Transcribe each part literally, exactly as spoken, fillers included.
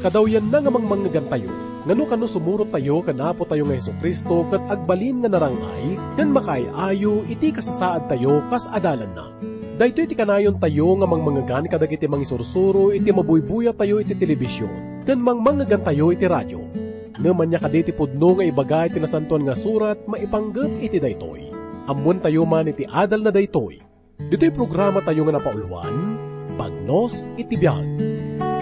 Kadawyan na nga mangmanggan tayo, ngano kano sumurot tayo kanapo tayo nga Hesukristo ket agbalin nga narangay, ken makaayo iti kasasaad tayo kas adalan na. Daytoy iti kanayon tayo nga mangmangagan kadagiti mangisursuro iti mabuybuya tayo iti telebisyon, ken mangmangagan tayo iti radyo. Naman niya kaditi pudno nga ibagay iti nasantuan nga surat maipanggep iti daytoy. Ammon tayo man iti adal na daytoy. Dito'y programa tayo nga napauluan, Bagnos iti Biyag.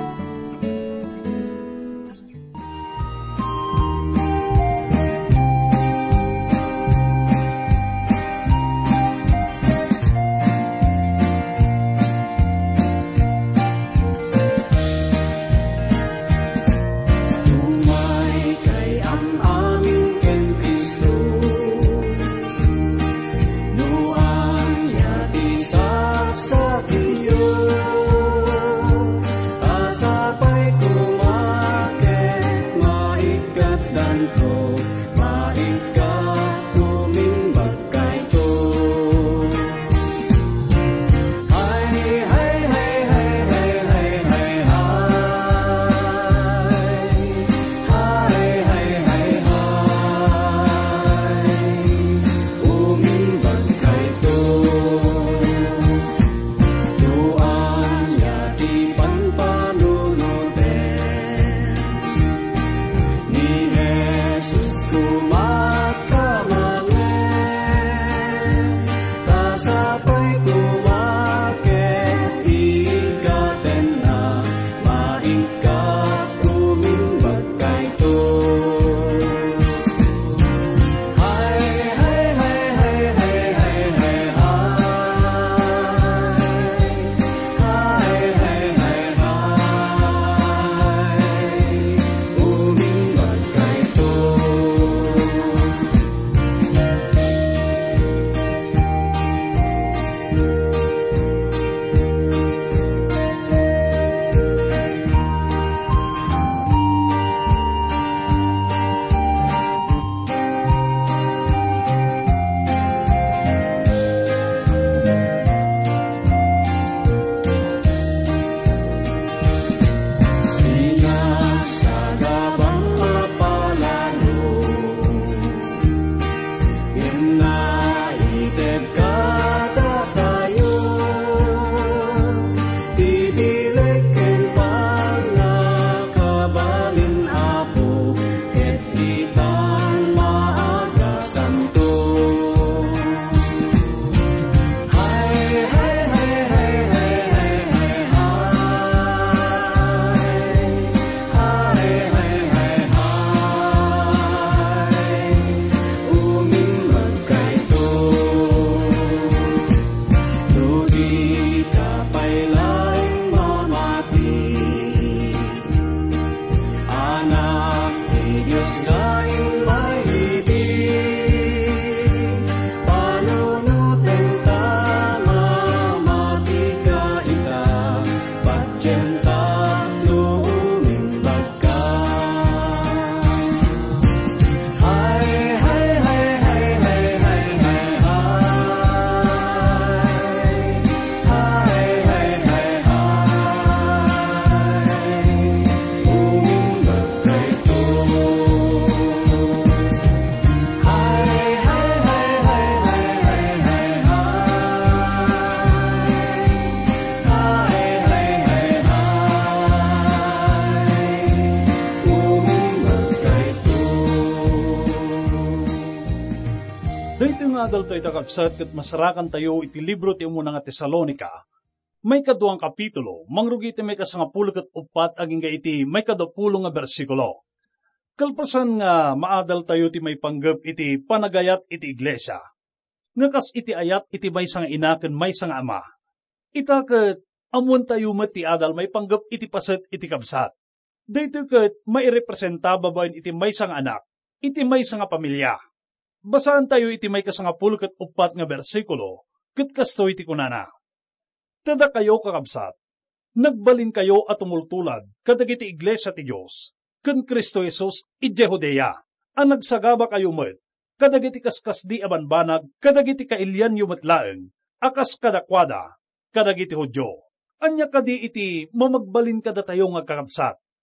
Adal to itakabsat kat masarakan tayo iti libro ti umuna nga Tesalonika. May kaduang kapitulo, mangrugi iti may kasangapulo kat upat aging ga iti may kadapulo nga bersikulo. Kalpasan nga maadal tayo ti may panggap iti panagayat iti iglesia. Nga kas iti ayat iti may sang inaken may sang ama. Ita kat amun tayo met ti adal may panggap iti paset iti kabsat. Dito kat may representa babaen iti may sang anak, iti may sang pamilya. Basaan tayo iti may kasangapulo kat upat nga bersikulo, kat kasto iti kunana. Tada kayo kakabsat, nagbalin kayo at tumultulad kadag iti iglesia ti Diyos, ken Kristo Jesus iti Judea, ang nagsagaba kayo met, kadag iti kaskas di abanbanag, kadag iti kailyan yu metlaeng, akas kadakwada, kadag iti Hudyo. Anya kadi iti mamagbalin kada tayo nga kakabsat,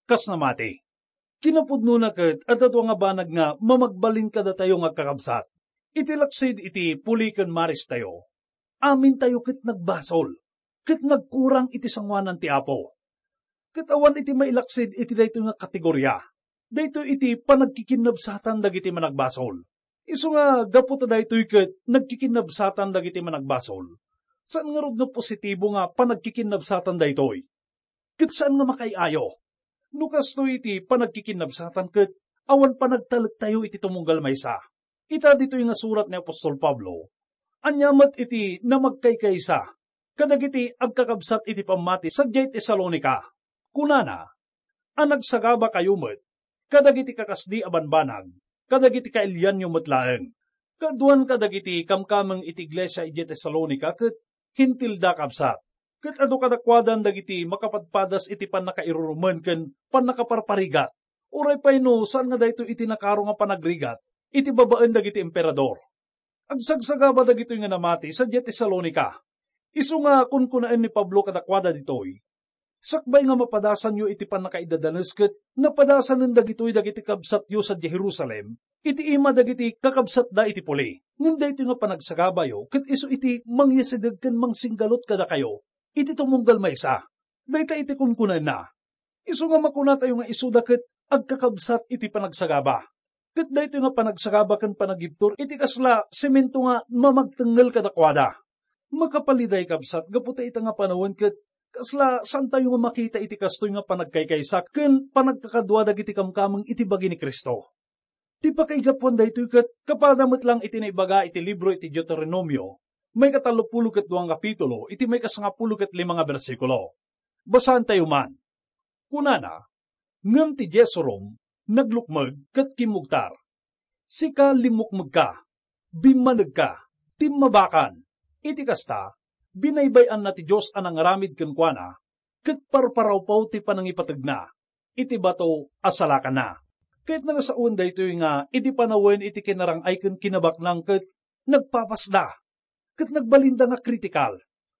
kas namati. Kinapudno na ket at ato nga banag nga mamagbalin kada tayo nga kakabsat. Iti laksid iti puliken maris tayo. Amin tayo ket nagbasol, ket nagkurang iti sangwanan ti Apo. Ket awan iti mailaksid iti dayto nga kategorya. Dayto iti panagkikinabsatan dagiti managbasol. Isu nga gapu ta daytoy ket nagkikinabsatan dagiti managbasol. Saan nga rod nga positibo nga panagkikinabsatan daytoy? Ket saan nga makaiayo? No kasto iti panagkikinabsatan ket awan panagtalek tayo iti tumunggal maysa. Ita ditoy nga surat ni Apostol Pablo. Anyamat iti namagkaykaysa. Kadagiti agkakabsat iti pamati sa Tesalonica. Kunana, anagsagaba kayo met, kadagiti kakasdi abanbanag, kadagiti kailyan yung matlaeng. Kaduan kadagiti kamkamang iti iglesia iti Tesalonica ket hintilda kabsat. Ket adu kadakwadan dagiti makapadpadas iti panakairurumen ken panakaparparigat. Uray pay no saan nga dayto iti nakaro nga panagrigat, iti babaen dagiti emperador. Agsagsagaba dagito nga namati sa Tesalonica. Isu nga kun kunaan ni Pablo kadakwada ditoy. Sakbay nga mapadasan yo iti panakaidadanes ket napadasan ng dagitoy dagiti kabsat yo sa Jerusalem, iti ima dagiti kakabsat da iti puli. Ngem dayto nga panagsagaba yo ket isu iti mangyasideg ken mangsinggalot kada kayo, iti tumunggal maysa. Dayta iti kunkunan na. Isu nga makuna tayo nga isuda ket agkakabsat iti panagsagaba. Ket dayto nga panagsagaba ken panagibtur iti kasla semento nga mamagtengel kadakwada. Makapaliday kabsat gaputa ita nga panawon ket kasla saan tayo nga makita iti kastoy nga panagkaykaysak ken panagkakadwa dagiti kamkameng iti bagi ni Kristo. Ti pakaigapuan daytoy ket kapadamet lang iti naibaga iti libro iti Deuteronomio, may katalupulo ket duang kapitulo iti may kasangapulo ket lima nga bersikulo. Basahan tayo man. Kunana, ngem ti Jesorom naglukmeg ket kimugtar. Sika limukmeg ka, bimaneg ka, timmabakan, iti kasta, binaybayan na ti Diyos anang aramid kenkwana, ket parparawpaw ti panangipateg na, iti bato asalakan na. Ket nagasaon daytoy nga, iti panawen iti kinarangay ken kinabaknang ket nagpapasda, ket nagbalinda nga kritikal.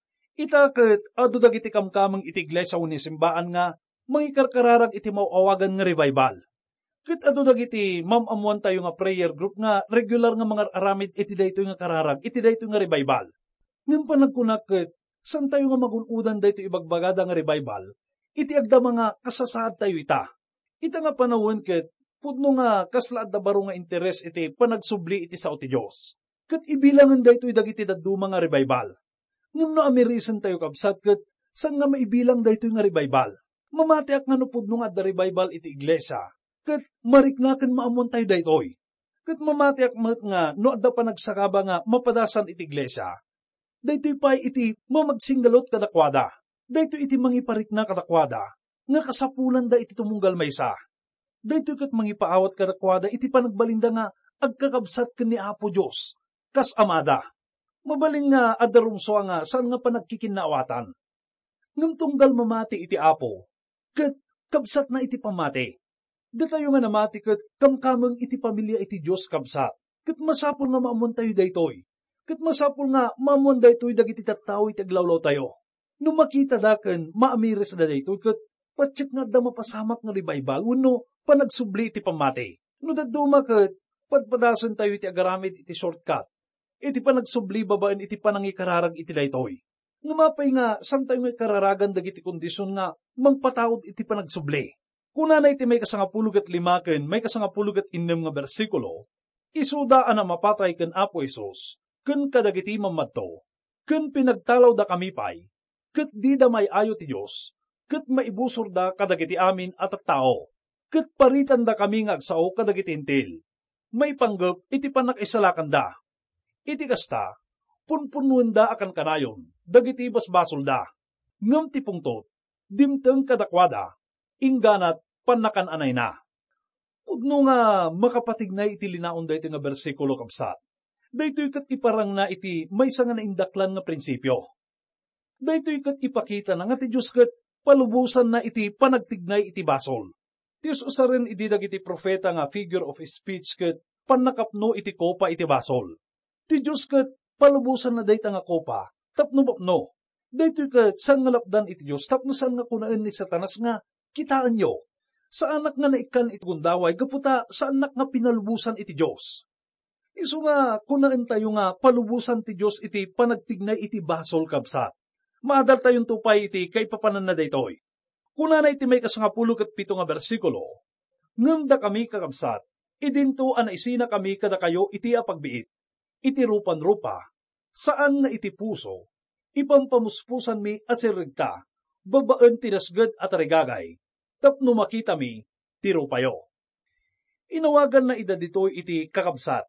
Ita ket adu dagiti kamkameng iti iglesia wenno simbaan nga, mangikarkararag iti mauawagan nga revival. Ket adu dagiti mamamuan tayo nga prayer group nga regular nga mga aramid iti daytoy nga kararag, iti daytoy nga revival. Ngem panagkunak ket san tayo nga magunudan daytoy ibagbagada nga revival, iti agda mga kasasaad tayo ita. Ita nga panawon ket pudno nga kasla adda baro nga interes iti panagsubli iti sao ti Dios. Ket ibilangan daytoy dagiti dadduma nga revival. Ngem no amerisen tayo kabsat ket san nga maibilang daytoy nga revival. Mamatiak nga no pudno nga adda revival iti iglesia. Ket mariknaken maamon tayo daytoy. Ket mamatiak met nga no adda panagsakaba nga mapadasan iti iglesia. Daytoy pay iti mamagsinggalot kadakwada. Daytoy iti mangiparikna kadakwada. Nga kasapulan da iti tumunggal maysa. Daytoy ket mangipaawat kadakwada iti panagbalinda nga agkakabsat ken ni Apo Dios. Kas amada. Mabalin nga adda rumso nga saan nga panagkikinnaawatan. Ngem tunggal mamati iti Apo. Ket kabsat na iti pamati. Datayo nga namati ket kamkameng iti pamilya iti Dios kabsat. Ket masapul nga maamon tayo daytoy. Ket masapul nga maamon daytoy dagiti tattao iti aglawlaw tayo. No makita daken maamiris da daytoy ket patsik nga da mapasamak nga revival wenno panagsubli iti pamati. No dadduma ket padpadasen tayo iti agaramid iti shortcut. Iti panagsubli babaen iti panangikararag iti daytoy. Ngumapay nga san tayo nga kararagan dagiti kondisyon nga mangpataod iti panagsubli. Kunana iti may kasangapulo ket lima ken may kasangapulo ket innem nga bersikulo, isudaan na mapatay ken Apo Hesus, ken kadagiti mamadto, ken pinagtalaw da kami pay, ket di da may ayo ti Dios, ket maibusor da kadagiti amin at tao, ket paritan da kami nga agsao kadagiti intil. May panggep iti panakisalakan da. Iti kasta, punpunuan da akan kanayon, dagiti basbasol da. Ngem ti pungtot, dimteng kadakwada, ingganat panakan anay na. Pudno nga makapatignay iti linaon da iti nga bersikulo kabsat. Daytoy ket iparang na iti maysa nga naindaklan nga prinsipyo. Daytoy ket ipakita na nga ti Dios ket palubusan na iti panagtignay iti basol. Ti Dios usaren idi dagiti propeta nga figure of speech ket panakapno iti kopa iti basol. Ti Dios ket palubusan na dayta nga kopa tapno-bapno. Daytoy ket san nga lapdan iti Dios tapno san nga kunaan ni Satanas nga kitaan nyo. Sa anak nga naikan iti gundaway, gaputa sa anak nga pinalubusan iti Diyos. Isu nga, kunaan tayo nga palubusan ti Diyos iti panagtignay iti basol kabsat. Maadal tayong tupay iti kay papanan na daytoy. Kuna na iti may kasangapulo ket pito nga bersikulo, ngem da kami kakabsat, idinto an isina kami kada kayo iti apagbiit, iti rupan-rupa, saan nga iti puso, ipampamuspusan mi asirigta, babaan tinasgad at regagay, tapno makita mi, tiro payo. Inawagan na ida ditoy iti kakabsat.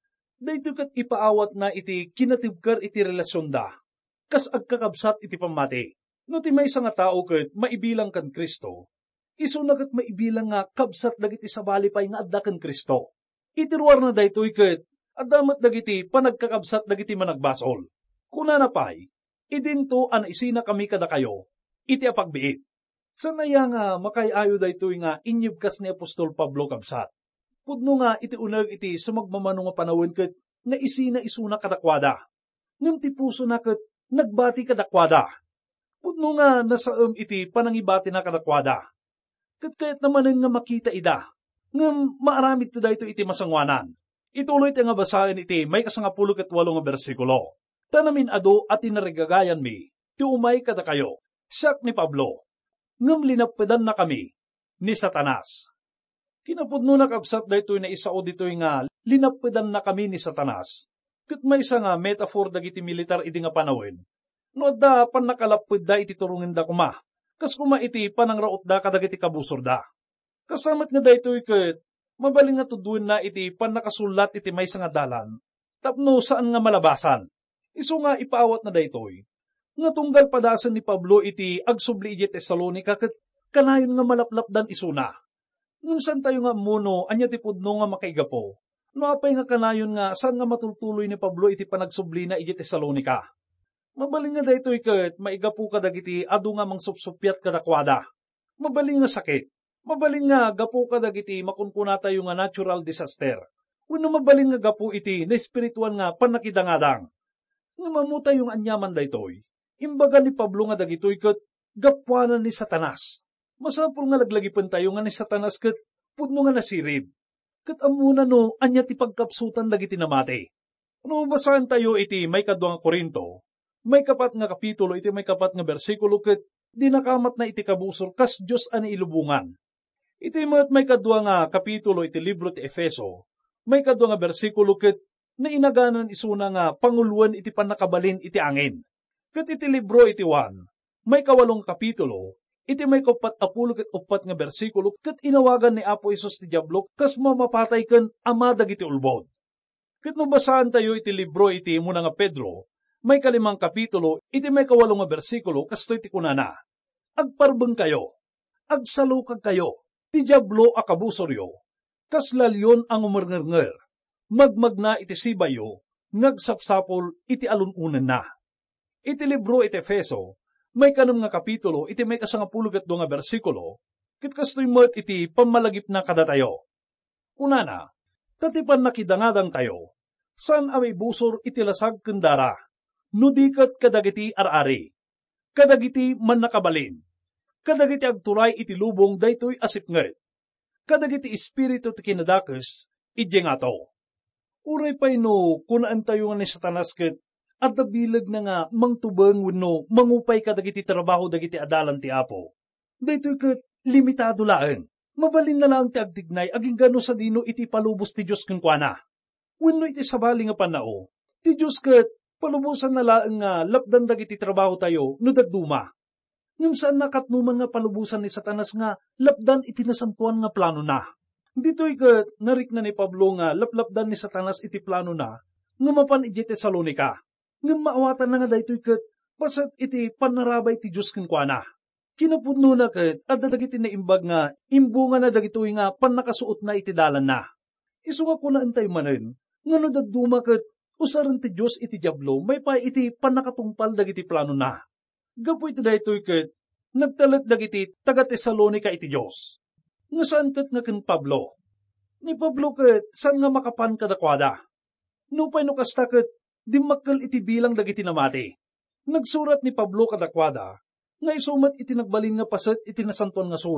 Dayto kat ipaawat na iti kinatibkar iti relasyon da, kas agkakabsat iti pamati. No ti may nga tao kat maibilang kan Kristo, iso na kat maibilang nga kabsat dagiti sabali pay nga adda kan Kristo. Itiruar na daytoy kat adamat dagiti panagkakabsat dagiti managbasol. Kuna na pay, idinto an isina kami kada kayo, iti apagbiit. Sanaya nga makayayo daytoy nga inyibkas ni Apostol Pablo kabsat. Pudno nga iti unag iti sumagmamano nga panawin ket nga isina isuna kadakwada. Ngem ti puso na ket nagbati kadakwada. Pudno nga nasaem iti panangibati na kadakwada. Ket kayat namanen nga makita ida. Ngem maaramid to dayto iti masangwanan. Ituloy ti nga basahin iti may kasangapulo ket walo nga bersikulo. Tanamin ado at tinarigagayan mi, ti umay kada kayo, siyak ni Pablo. Ngem linappedan na kami ni Satanas. Kinapudno na kabsat daytoy na isao ditoy nga linappedan na kami ni Satanas. Ket maysa nga metaphor dagiti militar iti nga panawin. No da pan nakalapped da iti turungin da kuma. Kas kuma iti panangraot da kadagiti kabusor da. Kasamat nga daytoy ket mabaling nga tuduen na iti pan nakasulat iti maysa nga dalan. Tapno saan nga malabasan. Isu nga ipaawat na daytoy. Nga tunggal padasan ni Pablo iti agsubli iti Tesalonica ket kanayon nga malaplapdan isuna. Ngem san tayo nga muno anya ti pudno nga makaigapo. No apay nga kanayon nga saan nga matultuloy ni Pablo iti panagsubli na iti Tesalonica. Mabaling nga daytoy ket maigapu ka dagiti adu nga mangsupsupyat kadakwada. Mabaling nga sakit. Mabaling nga gapu ka dagiti makunkuna tayo nga natural disaster. Wenno mabaling nga gapu iti na espirituan nga panakidangadang. Nga mamuta yung anyaman daytoy. Imbaga ni Pablo nga dagitoy ket gapuanan ni Satanas. Masapul nga laglagipan tayo nga ni Satanas ket pudno nga nasirib. Ket amuna no anya ti pagkapsutan dagiti namate. No basahan tayo iti may kadwa nga Korinto, may kapat nga kapitulo iti may kapat nga bersikulo ket dinakamat na iti kabusor kas Dios ani ilubungan. Iti met may kadwa nga kapitulo iti libro ti Efeso, may kadwa nga bersikulo ket nainaganan isuna nga panguluan iti panakabalin iti angin. Ket iti libro iti Juan, may kawalong kapitulo, iti may kapat apulo ket upat nga bersikulo ket inawagan ni Apo Hesus ti diablo kas mamapatay ken ama dagiti ulbod. Ket no basahan tayo iti libro iti muna nga Pedro, may kalimang kapitulo, iti may kawalong nga bersikulo kastoy ti kunana. Agparbeng kayo, agsalukag kayo, ti diablo a kabusoryo, kas lalyon ang umarngernger, magmagna iti sibayo, ngagsapsapol iti alununan na. Iti libro iti Efeso, may kanam nga kapitulo, iti may kasangapulo ket dua nga bersikulo, ket kastoy met iti pamalagip na kada tayo. Kunana, tatipan nakidangadang tayo, saan amay busor iti lasag kendara, no diket kadagiti arari, kadagiti man nakabalin, kadagiti agturay iti lubong daytoy asipnget, kadagiti espiritu ti kinadakes, idye nga to. Uray pay no, kunaan tayo nga ni Satanas ket, at nabilag na nga mangtubang wenno mangupay kadagiti trabaho dagiti adalan ti Apo. Daytoy ket limitado laeng. Mabalin na lang ti agtignay aging gano sa dino iti palubos ti Dios kenkwana. Wenno iti sabali nga panao, ti Dios ket palubusan na laeng nga lapdan dagiti trabaho tayo no dagduma. Ngem saan nakatnuman nga palubusan ni Satanas nga lapdan iti nasantuan nga plano na. Ditoy ket narik na ni Pablo nga laplapdan ni Satanas iti plano na nga mapan iti Tesalonica. Ngem maawatan na nga daytoy ket pasat iti panarabay ti Dios kenkwana. Kinapudno na ket adda dagiti naimbag nga imbunga na dagitoy nga pannakasuot na iti dalan na. Isu nga kunaan tayo manen ngano daduma ket usaran ti Dios iti diablo may pa iti pannakatungpal dagiti plano na. Gapu iti daytoy ket nagtalet dagiti taga Tesalonica iti Dios. Nga saan ket nga ken Pablo? Ni Pablo ket saan nga makapan kadakwada? No pay no kasta ket dimmakkel iti bilang dagiti namati. Nagsurat ni Pablo kadakwada, nga isumat iti nagbalin nga paset iti nasantuan nga surat,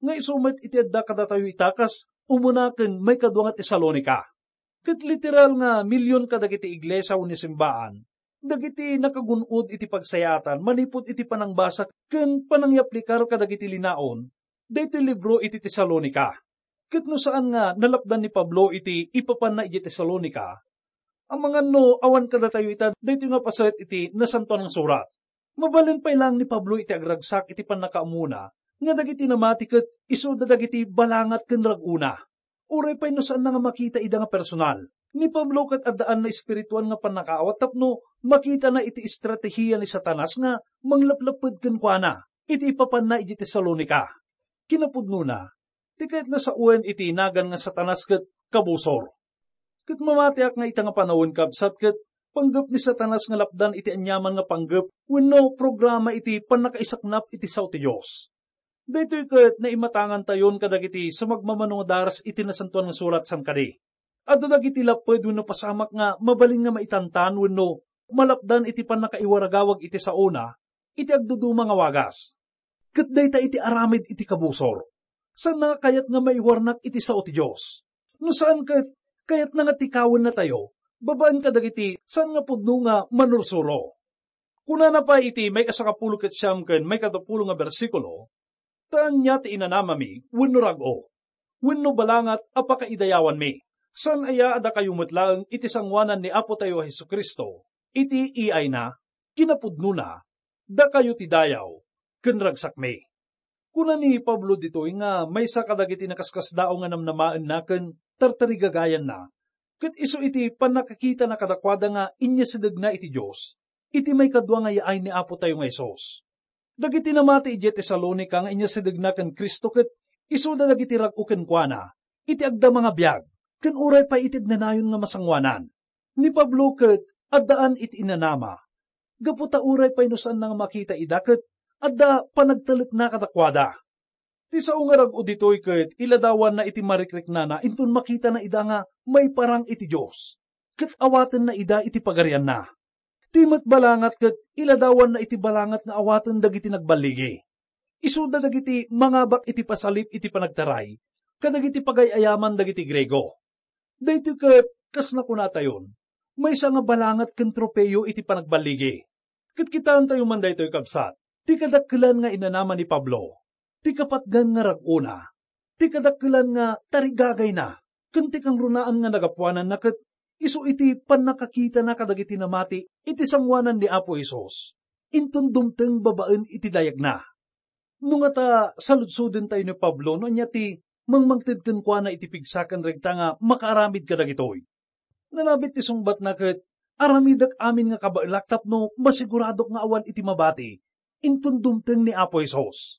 nga isumet iti adda kadatayo itakas, umunaken may kaduang at Tesalonika. Ket literal nga milyon kadagiti iglesia wenno simbaan, dagiti nakagunod iti pagsayatan, manipod iti panangbasak, ken panangyaplikar kadagiti linaon, daytoy libro iti Tesalonika. Ket no saan nga nalapdan ni Pablo iti ipapan na iti Tesalonika, ang mga no awan kadatayo ita, daytoy nga paset iti nasanto ng surat. Mabalin pay lang ni Pablo iti agragsak iti panakaamuna, nga dagiti namati ket isu dagiti balangat ken raguna. Uray pay no saan nga makita ida nga personal. Ni Pablo ket addaan na espirituan nga panakaawat tapno makita na iti estratehiya ni Satanas nga manglaplaped ken kuana. Iti ipapan na iti Tesalonika. Kinapudno na, ti ket nasauwen iti nagan nga Satanas ket kabusor. Ket mamatiak nga ita nga panawon kabsat ket panggep ni Satanas nga lapdan iti anyaman nga panggep wenno programa iti panakaisaknap iti sao ti Dios. Daytoy ket naimatangan tayon kadagiti sa magmamanong daras iti nasantuan nga surat sangkadi. Adda dagiti laped wenno pasamak nga mabalin nga maitantan wenno malapdan iti panakaiwaragawag iti sauna, iti agduduma nga wagas. Ket dayta iti aramid iti kabusor. Saan nga kayat nga maiwarnak iti sao ti Dios? No saan ket kayat nga tikawen na tayo, babaan kadagiti saan nga pudno nga manursuro. Kuna na pa iti may kasakapulo ket siyam ken may katapulo nga bersikulo, taan niya ti inanamami, wenno rago, wenno balangat apakaidayawan mi. San aya ada kayo metlaeng iti sangwanan ni Apo tayo Hesukristo, iti iay na, kinapudno na, da kayo ti dayaw, ken ragsak mi. Kuna ni Pablo ditoy nga may sa kadagiti nakaskasdao nga namnamaan na ken tartarigagayan na, ket iso iti panakakita na kadakwada nga inya sideg na iti Dios, iti may kadwa nga yaay ni Apo tayo nga Hesus. Dagiti namati iti Tesalonika nga inya sideg na ken Kristo ket isu da dagiti rag-o ken kuana, iti agda mga biag, ken uray pa iti agnanayon nga masangwanan. Ni Pablo ket addaan iti inanama. Gaputa uray pay no saan nga makita ida ket adda panagtalek na kadakwada. Ti sao nga rag-o ditoy ket iladawan na iti marikrek na na inton makita na ida nga may parang iti Dios. Ket awaten na ida iti pagarian na. Ti met balangat ket iladawan na iti balangat nga awaten dagiti nagbaligi. Isuda dagiti mangabak iti pasalip iti panagtaray, kadagiti pagayayaman dagiti Grego. Daytoy ket kas na kunatayon, may nga balangat ken tropeyo iti panagbaligi. Ket kitaan tayo man daytoy kabsat, ti kadakkelan nga inanama ni Pablo, ti kapatgan nga rag-una, ti kadakkelan nga tarigagay na, ken ti kang runaan nga nagapuanan na ket isu iti panakakita na kadagiti namati iti sangwanan ni Apo Hesus. Inton dumteng babaen iti dayag na. Nung ata saludsuden tayo ni Pablo no anya ti mangmangted ken kuana iti pigsaken regta nga makaaramid kadagitoy. Nalabit ti sungbat na ket aramidak amin nga kabailak tapno masiguradok nga awan iti mabati inton dumteng ni Apo Hesus.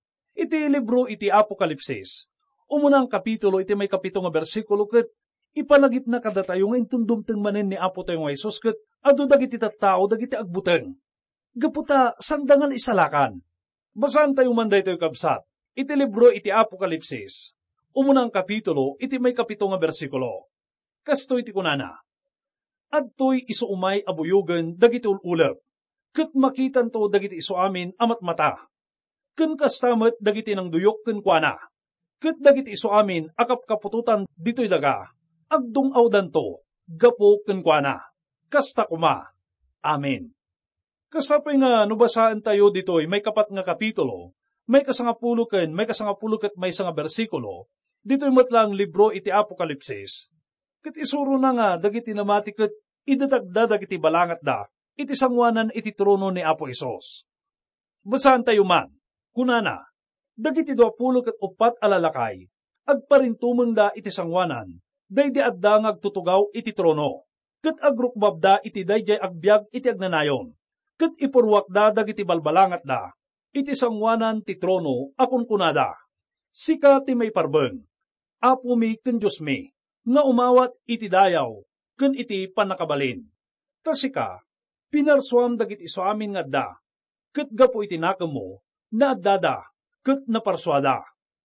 Iti libro iti Apokalipsis, umunang kapitulo iti may kapito nga bersikulo ket ipalagip na kada tayo nga inton dumteng manen ni Apo tayo nga Hesus ket adu dagiti tattao dagiti agbuteng. Gaputa sandangal isalakan. Basahan tayo man daytoy kabsat. Iti libro iti Apokalipsis, umunang kapitulo iti may kapito nga bersikulo. Kastoy iti kunana. Adtoy isu umay abuyugen dagiti ululep, ket makitan to dagiti isu amin amat mata. Ken kastamet dagiti nang duyok ken kuana. Ket dagiti isu amin akapkapututan ditoy daga. Agdungaw danto, gapo ken kuana. Kasta kuma. Amen. Kasapay nga nubasaan tayo ditoy may kapat nga kapitulo, may kasangapulo ken may kasangapulo ket may nga bersikulo, ditoy matlang libro iti Apokalipsis. Ket isuro na nga dagiti namati ket idadagda dagiti balangat da, iti sangwanan iti trono ni Apo Hesus. Basahan tayo man, kunana, dagiti duapulo ket upat alalakay, agparintumeng da iti sangwanan, daydi adda nga agtutugaw iti trono, ket agrukbab iti dayjay agbyag iti agnanayon. Ket ipurwak da dagiti balbalangat da, iti sangwanan ti trono akon kunada. Sika ti may parbeng, Apo mi ken Diyos mi, nga umawat iti dayaw, ken iti panakabalin. Ta sika, pinarsuam dagiti isu amin nga da, ket gapo iti nakem mo, na addada, ket naparswada.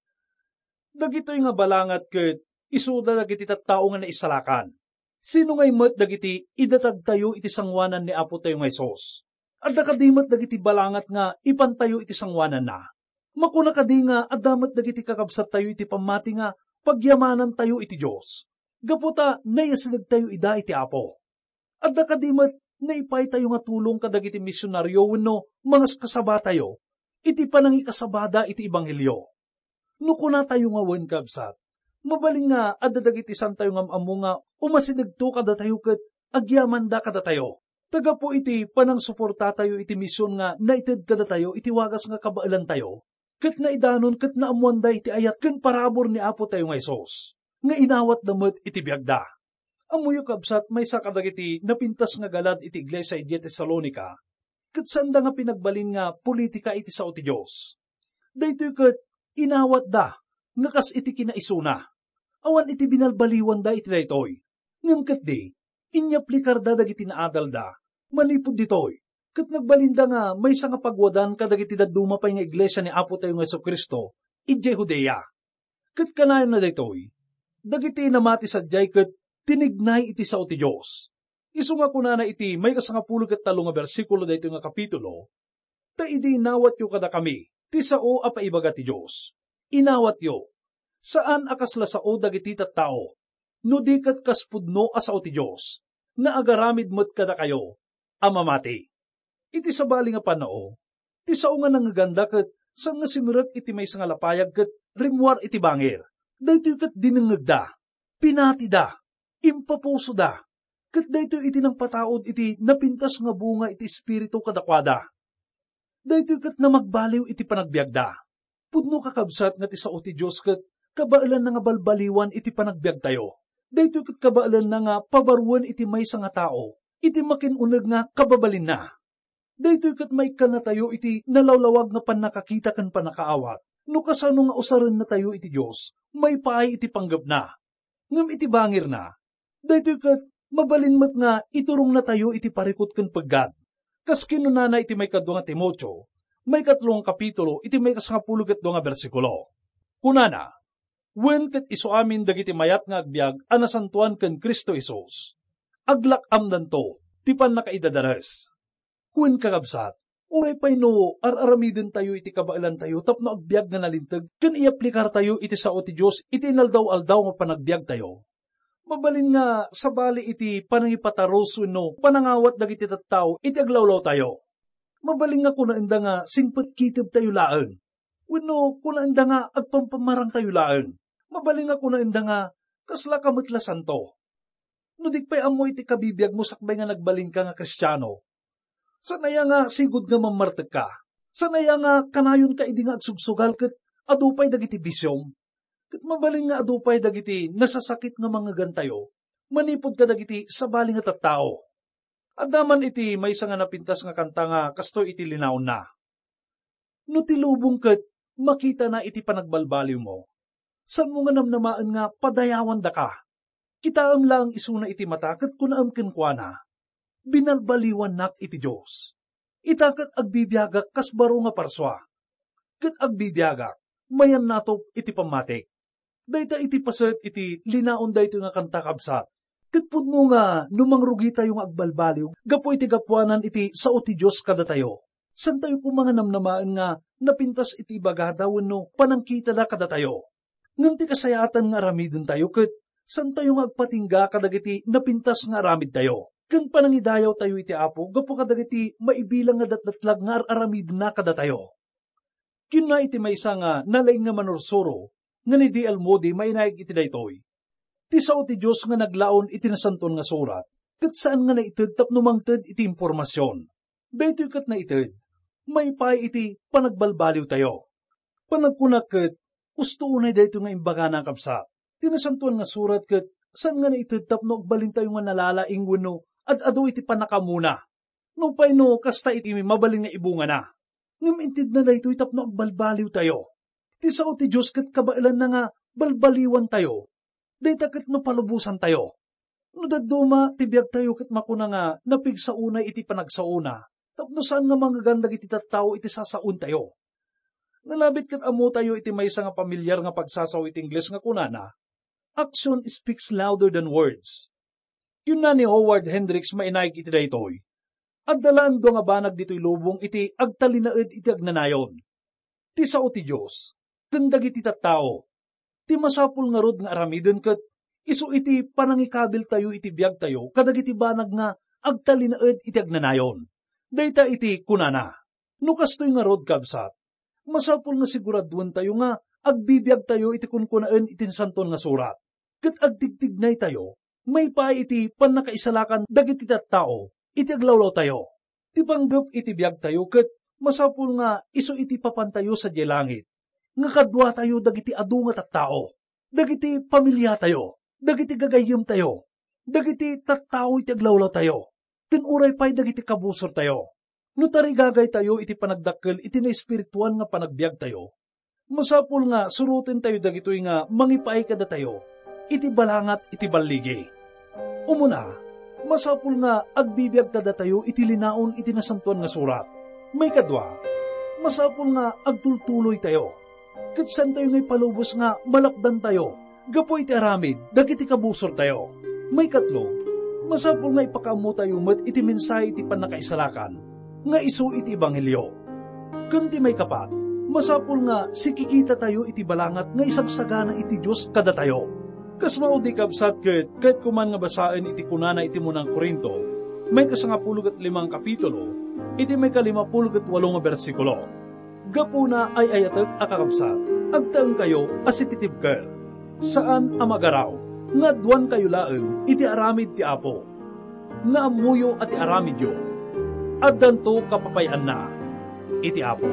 Dagitoy nga balangat ket isuda dagiti tattao nga naisalakan. Sino ngay met dagiti idatag tayo iti sangwanan ni Apo tayo nga Hesus? Adda kadimat dagiti balangat nga ipantayo iti sangwanan na. Makuna kadi nga adamat dagiti kakabsat tayo iti pamati nga pagyamanan tayo iti Diyos. Gaputa nayasinag tayo ida iti Apo. Adda kadimat naipay tayo nga tulong kadagiti misyonaryo wenno mga kasaba tayo. Iti panangi kasabada iti Ebanghelyo. Nukuna tayo nga wen kabsat. Mabaling nga adda dagiti san tayo nga amu nga umasidagto kada tayo ket agyaman da kada tayo. Taga po iti panang suporta tayo iti misyon nga naited kada tayo iti wagas nga kabailan tayo. Ket naidanon ket naamuan da iti ayat ken parabor ni Apo tayo nga Hesus. Nga inawat damet iti biagda. Amuyo kabsat may sakadagiti napintas nga galad iti iglesia iti Tesalonica. Ket sanda nga pinagbalin nga politika iti sao ti Dios. Daytoy ket inawat da nga kas iti kinaisuna. Awan iti binalbaliwan da iti daytoy. Ngem ket di inyaplikar da dagiti naadal da, manipod ditoy, ket nagbalinda nga may sa nga pagwadan kadagiti daduma pay nga iglesia ni Apo tayo nga Jesucristo, ije Judea. Ket kanayon na daytoy, dagiti namati sadyay ket tinignay iti sao ti Dios. Isu nga kunana iti may kasangapulo ket talo nga bersikulo daytoy nga kapitulo, ta idi inawat yo kada kami, ti sao a paibaga ti Dios. Inawat yo, saan akasla sao dagiti tattao, no di ket kaspudno a sao ti Dios, nga agaramid met kada kayo, amamati. Iti sabali nga panao, ti sao nga nangaganda ket san nga simirek iti may nga lapayag ket rimwar iti bangir. Daytoy ket dinengegda, pinati da, impapuso da, ket daytoy iti nang pataod iti napintas nga bunga iti espiritu kadakwada. Daytoy ket na magbaliw iti panagbiagda. Pudno kakabsat nga ti sao ti Dios ket kabailan na nga balbaliwan iti panagbiag tayo. Daytoy ket kabailan na nga pabaruan iti maysa nga tao, iti makinuneg nga kababalin na. Daytoy ket maikkan na tayo iti nalawlawag nga pannakakita ken panakaawat. No kasano nga usaran na tayo iti Dios, may paay iti panggap na. Ngem iti bangir na. Daytoy ket mabalin met nga iturong na tayo iti parikot ken peggad. Kas kinunana iti may kadwa nga Timoteo, may katlong kapitulo iti may kasangapulo ket dua nga bersikulo. Kunana, wen ket isu amin dagiti mayat nga agbiag a nasantuan ken Kristo Hesus. Aglak-amdan to, ti pannakaidadares. Wen kakabsat, uray pay no ar-aramiden tayo iti kabailan tayo tapno agbiag nga nalinteg ken iaplikar tayo iti sao ti Dios iti inaldaw-aldaw nga panagbiag tayo. Mabalin nga sabali iti panangipataros wenno panangawat dagiti tattao iti aglawlaw tayo. Mabalin nga kunaenda nga singpet kiteb tayo laeng. Wenno kunaenda nga agpampamarang tayo laeng. Mabalin nga kunaenda nga kasla kametlasan to. No digpay amo iti kabibiyag mo sakbay nga nagbalin ka nga Kristiyano. Sanaya nga sigud nga mamarteg ka. Sanaya nga kanayon ka idi nga agsugsugal ket adupay dagiti bisyong. Ket mabalin nga adupay dagiti nasasakit nga mga gantayo. Manipod ka dagiti sabali nga tattao. Adaman iti maysa nga napintas nga kanta nga kastoy iti linaon na. No tilubong ket makita na iti panagbalbaliw mo. San mo nga namnamaan nga padayawan da ka. Kitaam lang isuna iti mata ket kunaam ken kuana. Binalbaliwan nak iti Dios. Itaket agbibiyagak kas baro nga parswa. Ket agbibiyagak mayan natop iti pamatik. Dayta iti paset iti linaon dayto nga kanta kabsat. Ket pudno nga numangrugi tayo nga agbalbaliw, gapo iti gapuanan iti sao ti Dios kada tayo. San tayo kung mga namnamaan nga napintas iti bagada wenno panangkita da kada tayo. Ngem ti kasayatan nga aramiden tayo ket san tayo nga agpatingga kadagiti napintas nga aramid tayo. Ken panangidayaw tayo iti Apo gapo kadagiti maibilang nga datdatlag nga aramid na kada tayo. Kinna iti maysa nga nalaing nga manursuro nga ni D L Moody mainaig iti daytoy. Ti sao ti Dios nga naglaon iti nasanton nga surat, ket saan nga naited tapno mangted iti impormasyon. Daytoy ket naited, may pay iti panagbalbaliw tayo. Panagkunak ket gusto unay daytoy nga imbaga na kabsat. Ti nasanton nga surat ket saan nga naited tapno agbalin tayo nga nalalaing wenno at adu iti panakamuna. No pay no kasta iti mabalin nga ibunga na. Ngem intid na daytoy tapno agbalbaliw tayo. Ti sao ti Dios ket kabailan na nga balbaliwan tayo. Dayta ket no palubusan tayo. No dadduma ti biag tayo ket makuna nga napigsaunay iti panagsauna. Tapno saan nga mangagandag iti tattao iti sasaun tayo. Nalabit ket amo tayo iti maysa nga pamilyar nga pagsasaw iti Ingles nga kunana. Action speaks louder than words. Yun na ni Howard Hendricks mainaig iti daytoy. At dalaan do nga banag dito'y lubong iti agtalinaed iti agnanayon. Ti sao ti Diyos, kandag iti tattao, ti masapul nga rod nga aramiden ket isu iti panangikabil tayo iti biyag tayo, kadag iti banag nga agtalinaed iti agnanayon. Dayta iti kunana, no kastoy nga rod kabsat, masapul nga siguraduan tayo nga agbibiyag tayo iti kunkunaan iti santon nga surat. Ket agtigtignay tayo, may pa iti panakaisalakan dagiti tattao, iti aglawlaw tayo. Ti panggep iti biyag tayo ket masapul nga isu iti papantayo sa langit. Nga kadwa tayo dagiti adu nga tattao, dagiti pamilya tayo, dagiti gagayem tayo, dagiti tattao iti aglawlaw tayo. Ken uray pay dagiti kabusor tayo. No tarigagay tayo iti panagdakkel iti na espirituan nga panagbiag tayo. Masapul nga surutin tayo dagitoy nga mangipaay kada tayo, iti balangat iti balligi. Umuna, masapul nga agbibiyag kada tayo iti linaon iti nasantuan nga surat. May kadwa, masapul nga agtultuloy tayo. Ket san tayo ngay palubos nga malapdan tayo, gapo iti aramid, dagiti kabusor tayo. May katlo, masapul nga ipakamu tayo met iti mensahe iti panakaisalakan, nga isu iti ebanghelyo. Kunti may kapat, masapul nga sikikita tayo iti balangat nga isagsagana iti Diyos kada tayo. Kas mao di kabsat ket ket kuman nga basaen iti kunana iti munang Korinto, may kasangapulog at limang kapitulo, iti may kalimapulog at walong nga bersikulo. Gapuna ay ayatek akakabsat, agtaeng kayo as ititib ker. Saan amagaraw, nga duwan kayo laeng iti aramid ti Apo, nga amuyo at ti aramid yo, at danto kapapayan na iti Apo.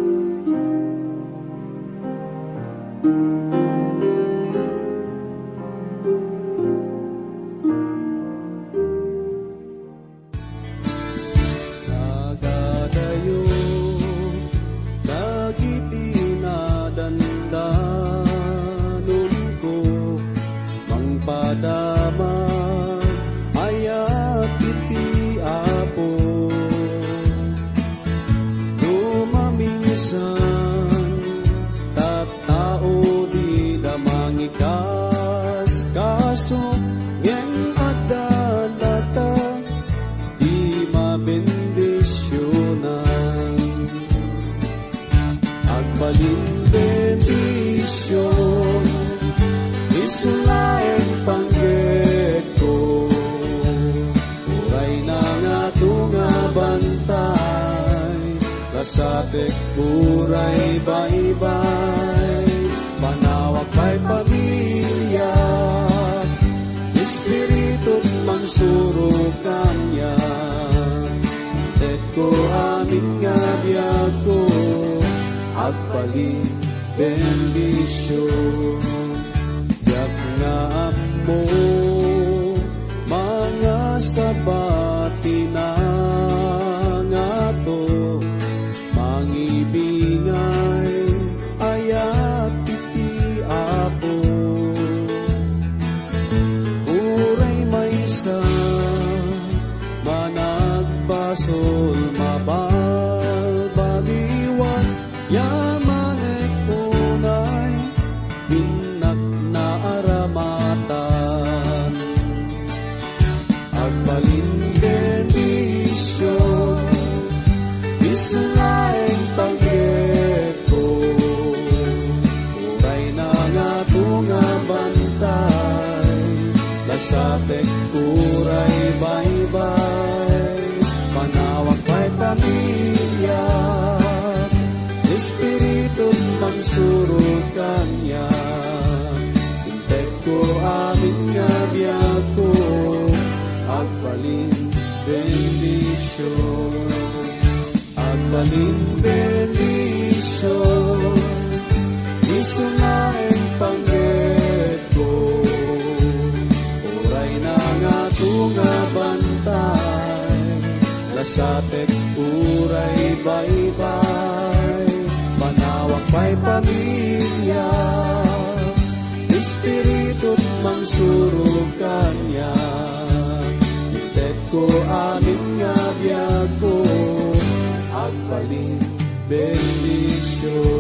Satek uray baybay, panawak pa'y pamilya, Espiritu mansurukan niya, et ko aming nga biyag ko, agpaling bendisyon, yak nga mo, mga sabati na nga to, ibingay ayat iti Apo, uray maysa managbasol mabalbaliwan, yaman ek unay binak na aramatan, agbalin bendisyon isulaeng pagget ko, uray na nga tunga bantay, lasatek uray baybay, panawak pa'y pamilya, Espiritu mangsurukan niya, intek ko aming nga biyag ko, agbalin bendisyon. Agbalin bendisyon, isunaeng pangget ko, uray na nga tunga bantay, lasatek uray baybay, panawak pa'y pamilya, Espiritu mangsurukan niya, itek ko aming nga biyag ko, agbalin bendisyon.